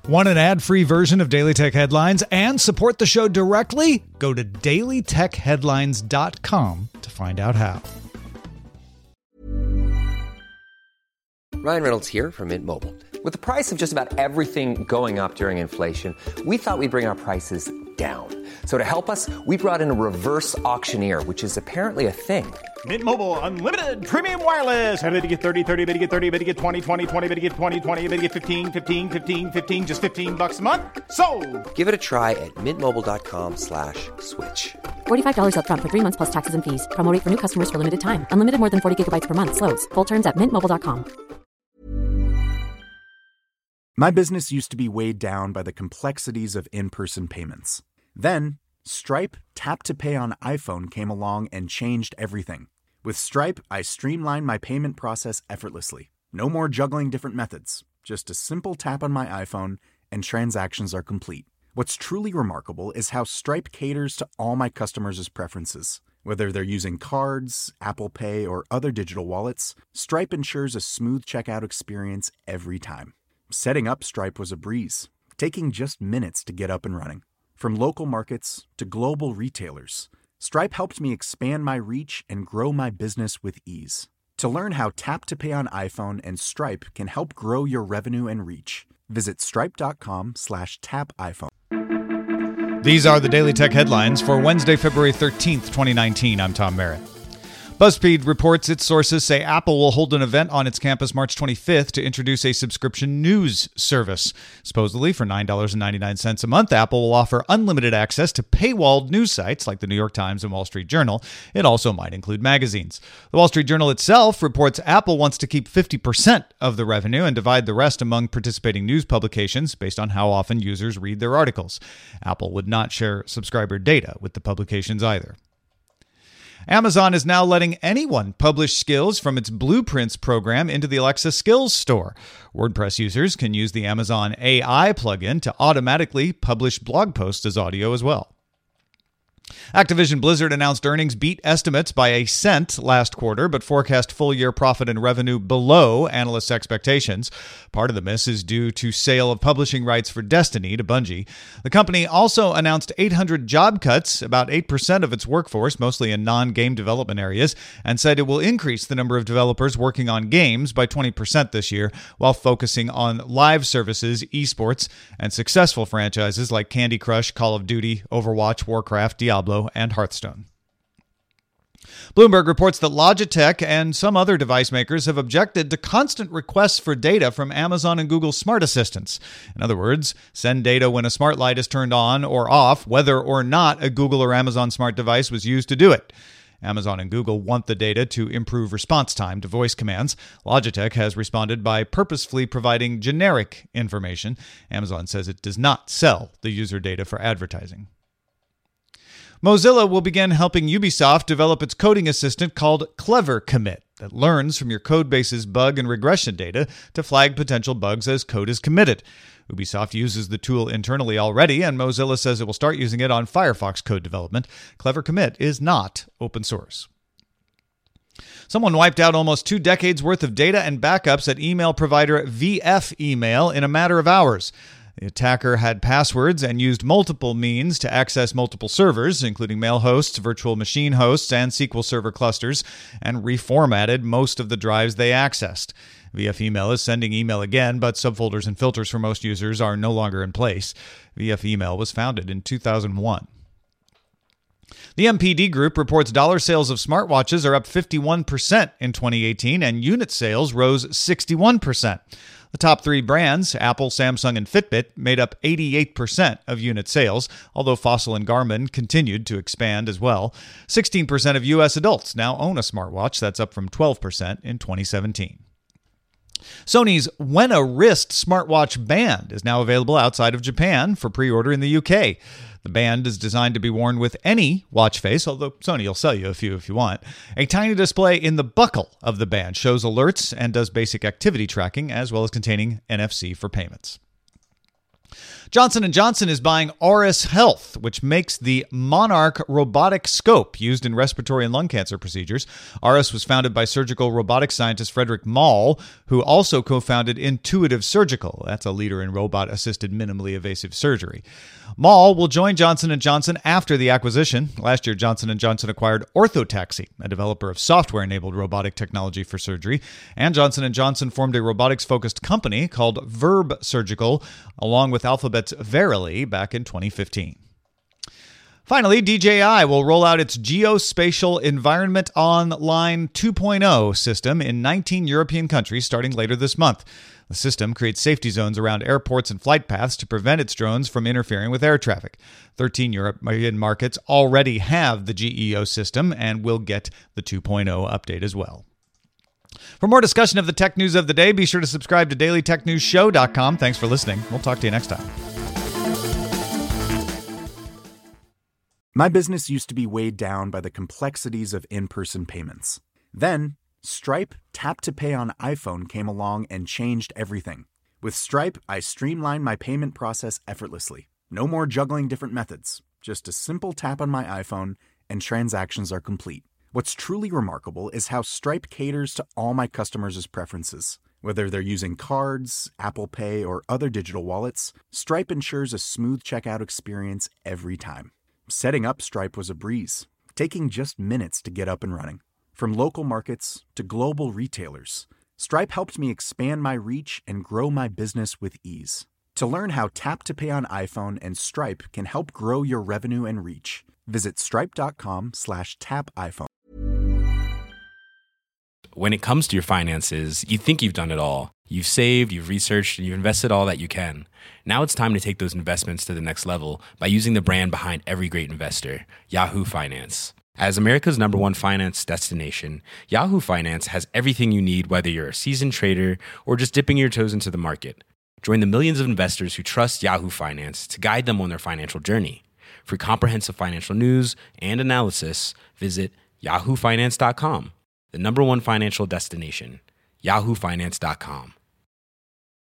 Want an ad-free version of Daily Tech Headlines and support the show directly? Go to dailytechheadlines.com to find out how. Ryan Reynolds here from Mint Mobile. With the price of just about everything going up during inflation, we thought we'd bring our prices down. So to help us, we brought in a reverse auctioneer, which is apparently a thing. Mint Mobile Unlimited Premium Wireless. How to get 30, 30, bit to get 30, bit to get 20, 20, 20, bit to get 20, 20, bit to get 15, 15, 15, 15, just $15 a month? Sold! Give it a try at mintmobile.com/switch. $45 up front for 3 months plus taxes and fees. Promo rate for new customers for limited time. Unlimited more than 40 gigabytes per month. Slows full terms at mintmobile.com. My business used to be weighed down by the complexities of in-person payments. Then, Stripe Tap to Pay on iPhone came along and changed everything. With Stripe, I streamlined my payment process effortlessly. No more juggling different methods. Just a simple tap on my iPhone and transactions are complete. What's truly remarkable is how Stripe caters to all my customers' preferences. Whether they're using cards, Apple Pay, or other digital wallets, Stripe ensures a smooth checkout experience every time. Setting up Stripe was a breeze, taking just minutes to get up and running. From local markets to global retailers, Stripe helped me expand my reach and grow my business with ease. To learn how Tap to Pay on iPhone and Stripe can help grow your revenue and reach, visit stripe.com/tapiphone. These are the Daily Tech Headlines for Wednesday, February 13th, 2019. I'm Tom Merritt. BuzzFeed reports its sources say Apple will hold an event on its campus March 25th to introduce a subscription news service. Supposedly, for $9.99 a month, Apple will offer unlimited access to paywalled news sites like the New York Times and Wall Street Journal. It also might include magazines. The Wall Street Journal itself reports Apple wants to keep 50% of the revenue and divide the rest among participating news publications based on how often users read their articles. Apple would not share subscriber data with the publications either. Amazon is now letting anyone publish skills from its Blueprints program into the Alexa Skills Store. WordPress users can use the Amazon AI plugin to automatically publish blog posts as audio as well. Activision Blizzard announced earnings beat estimates by a cent last quarter, but forecast full-year profit and revenue below analysts' expectations. Part of the miss is due to sale of publishing rights for Destiny to Bungie. The company also announced 800 job cuts, about 8% of its workforce, mostly in non-game development areas, and said it will increase the number of developers working on games by 20% this year, while focusing on live services, esports, and successful franchises like Candy Crush, Call of Duty, Overwatch, Warcraft, Diablo, and Hearthstone. Bloomberg reports that Logitech and some other device makers have objected to constant requests for data from Amazon and Google smart assistants. In other words, send data when a smart light is turned on or off, whether or not a Google or Amazon smart device was used to do it. Amazon and Google want the data to improve response time to voice commands. Logitech has responded by purposefully providing generic information. Amazon says it does not sell the user data for advertising. Mozilla will begin helping Ubisoft develop its coding assistant called Clever Commit that learns from your codebase's bug and regression data to flag potential bugs as code is committed. Ubisoft uses the tool internally already, and Mozilla says it will start using it on Firefox code development. Clever Commit is not open source. Someone wiped out almost 2 decades worth of data and backups at email provider VF Email in a matter of hours. The attacker had passwords and used multiple means to access multiple servers, including mail hosts, virtual machine hosts, and SQL Server clusters, and reformatted most of the drives they accessed. VF Email is sending email again, but subfolders and filters for most users are no longer in place. VF Email was founded in 2001. The MPD Group reports dollar sales of smartwatches are up 51% in 2018, and unit sales rose 61%. The top 3 brands, Apple, Samsung, and Fitbit, made up 88% of unit sales, although Fossil and Garmin continued to expand as well. 16% of U.S. adults now own a smartwatch. That's up from 12% in 2017. Sony's Wena Wrist smartwatch band is now available outside of Japan for pre-order in the UK. The band is designed to be worn with any watch face, although Sony will sell you a few if you want. A tiny display in the buckle of the band shows alerts and does basic activity tracking, as well as containing NFC for payments. Johnson & Johnson is buying Auris Health, which makes the Monarch robotic scope used in respiratory and lung cancer procedures. Auris was founded by surgical robotics scientist Frederick Mahl, who also co-founded Intuitive Surgical. That's a leader in robot-assisted minimally invasive surgery. Mahl will join Johnson & Johnson after the acquisition. Last year, Johnson & Johnson acquired Orthotaxy, a developer of software-enabled robotic technology for surgery. And Johnson & Johnson formed a robotics-focused company called Verb Surgical, along with Alphabet's Verily, back in 2015. Finally, DJI will roll out its Geospatial Environment Online 2.0 system in 19 European countries starting later this month. The system creates safety zones around airports and flight paths to prevent its drones from interfering with air traffic. 13 European markets already have the GEO system and will get the 2.0 update as well. For more discussion of the tech news of the day, be sure to subscribe to dailytechnewsshow.com. Thanks for listening. We'll talk to you next time. My business used to be weighed down by the complexities of in-person payments. Then, Stripe Tap to Pay on iPhone came along and changed everything. With Stripe, I streamlined my payment process effortlessly. No more juggling different methods. Just a simple tap on my iPhone and transactions are complete. What's truly remarkable is how Stripe caters to all my customers' preferences. Whether they're using cards, Apple Pay, or other digital wallets, Stripe ensures a smooth checkout experience every time. Setting up Stripe was a breeze, taking just minutes to get up and running. From local markets to global retailers, Stripe helped me expand my reach and grow my business with ease. To learn how Tap to Pay on iPhone and Stripe can help grow your revenue and reach, visit stripe.com/tapiphone. When it comes to your finances, you think you've done it all. You've saved, you've researched, and you've invested all that you can. Now it's time to take those investments to the next level by using the brand behind every great investor, Yahoo Finance. As America's #1 finance destination, Yahoo Finance has everything you need, whether you're a seasoned trader or just dipping your toes into the market. Join the millions of investors who trust Yahoo Finance to guide them on their financial journey. For comprehensive financial news and analysis, visit yahoofinance.com, the #1 financial destination, yahoofinance.com.